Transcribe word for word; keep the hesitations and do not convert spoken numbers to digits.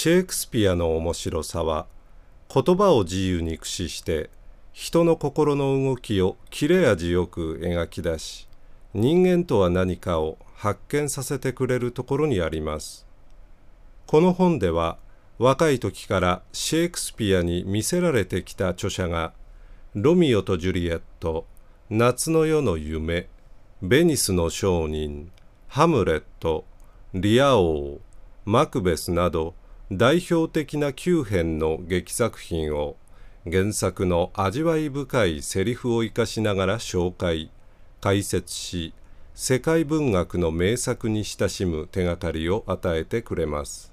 シェイクスピアの面白さは、言葉を自由に駆使して人の心の動きを切れ味よく描き出し、人間とは何かを発見させてくれるところにあります。この本では、若い時からシェイクスピアに魅せられてきた著者が、ロミオとジュリエット、夏の夜の夢、ベニスの商人、ハムレット、リア王、マクベスなど代表的なきゅう編の劇作品を原作の味わい深いセリフを生かしながら紹介、解説し、世界文学の名作に親しむ手がかりを与えてくれます。